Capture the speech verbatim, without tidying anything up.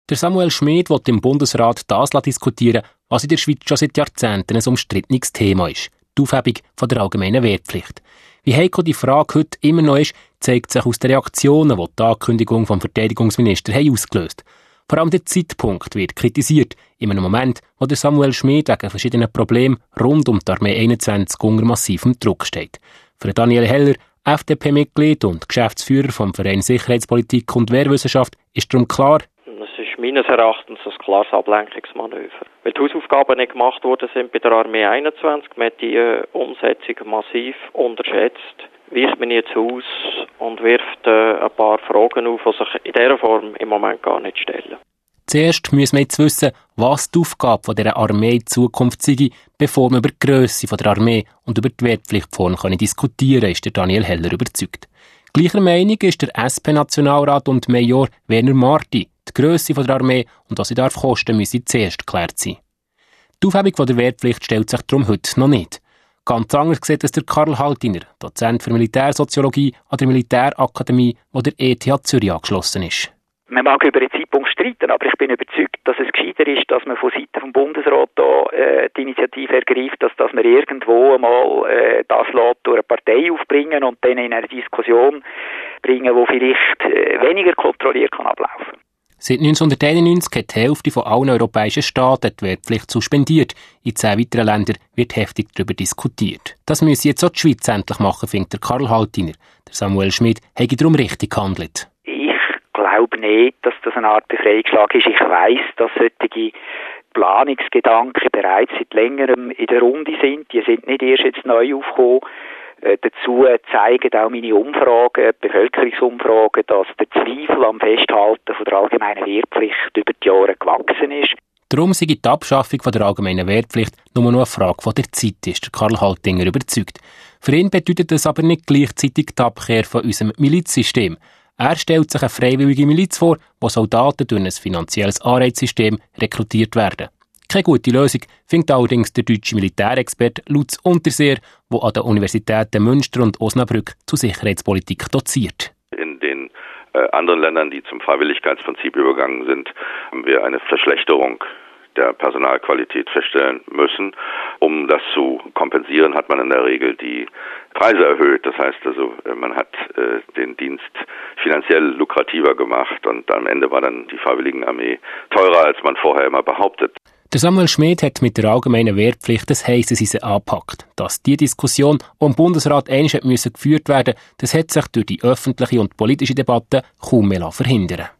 Der Samuel Schmid will im Bundesrat das diskutieren, was in der Schweiz schon seit Jahrzehnten ein umstrittenes Thema ist: die Aufhebung von der allgemeinen Wehrpflicht. Wie heikel die Frage heute immer noch ist, zeigt sich aus den Reaktionen, die die Ankündigung vom Verteidigungsminister haben ausgelöst. Vor allem der Zeitpunkt wird kritisiert, in einem Moment, wo der Samuel Schmid wegen verschiedenen Problemen rund um die Armee einundzwanzig unter massivem Druck steht. Für Daniel Heller, F D P-Mitglied und Geschäftsführer vom Verein Sicherheitspolitik und Wehrwissenschaft, ist darum klar: Es ist meines Erachtens ein klares Ablenkungsmanöver. Weil die Hausaufgaben nicht gemacht worden sind bei der Armee einundzwanzig, man hat die äh, Umsetzung massiv unterschätzt, weicht man jetzt aus und wirft äh, ein paar Fragen auf, die sich in dieser Form im Moment gar nicht stellen. Zuerst müssen wir jetzt wissen, was die Aufgabe von dieser Armee in Zukunft sei, bevor wir über die Grösse der Armee und über die Wehrpflichtform können diskutieren, ist der Daniel Heller überzeugt. Gleicher Meinung ist der S P-Nationalrat und Major Werner Marti. Die Grösse der Armee und was sie darf kosten, müsse zuerst geklärt sein. Die Aufhebung der Wehrpflicht stellt sich darum heute noch nicht. Ganz anders sieht es der Karl Haltiner, Dozent für Militärsoziologie an der Militärakademie, wo der E T H Zürich angeschlossen ist. Man mag über den Zeitpunkt streiten, aber ich bin überzeugt, dass es gescheiter ist, dass man von Seiten vom Bundesrat da, äh, die Initiative ergreift, dass, dass man irgendwo einmal äh, das lässt durch eine Partei aufbringen und dann in eine Diskussion bringen, die vielleicht äh, weniger kontrolliert kann ablaufen. Seit neunzehnhunderteinundneunzig hat die Hälfte von allen europäischen Staaten die Wehrpflicht suspendiert. In zehn weiteren Ländern wird heftig darüber diskutiert. Das müsse jetzt auch die Schweiz endlich machen, findet der Karl Haltiner. Der Samuel Schmid hätte darum richtig gehandelt. Ich glaube nicht, dass das eine Art Befreiungsschlag ist. Ich weiss, dass solche Planungsgedanken bereits seit längerem in der Runde sind. Die sind nicht erst jetzt neu aufgekommen. Äh, dazu zeigen auch meine Umfragen, Bevölkerungsumfragen, dass der Zweifel am Festhalten von der allgemeinen Wehrpflicht über die Jahre gewachsen ist. Darum sei die Abschaffung von der allgemeinen Wehrpflicht nur noch eine Frage von der Zeit, ist der Karl Haltinger überzeugt. Für ihn bedeutet das aber nicht gleichzeitig die Abkehr von unserem Milizsystem. Er stellt sich eine freiwillige Miliz vor, wo Soldaten durch ein finanzielles Anreizsystem rekrutiert werden. Keine gute Lösung findet allerdings der deutsche Militärexperte Lutz Unterseer, der an den Universitäten Münster und Osnabrück zur Sicherheitspolitik doziert. In den äh, anderen Ländern, die zum Freiwilligkeitsprinzip übergegangen sind, haben wir eine Verschlechterung der Personalqualität feststellen müssen. Um das zu kompensieren, hat man in der Regel die Preise erhöht. Das heißt also, man hat äh, den Dienst finanziell lukrativer gemacht und am Ende war dann die Freiwilligenarmee teurer, als man vorher immer behauptet. Der Samuel Schmid hat mit der allgemeinen Wehrpflicht das heisse Eisen angepackt. Dass die Diskussion um Bundesrat einmal geführt werden musste, das hat sich durch die öffentliche und politische Debatte kaum mehr verhindern.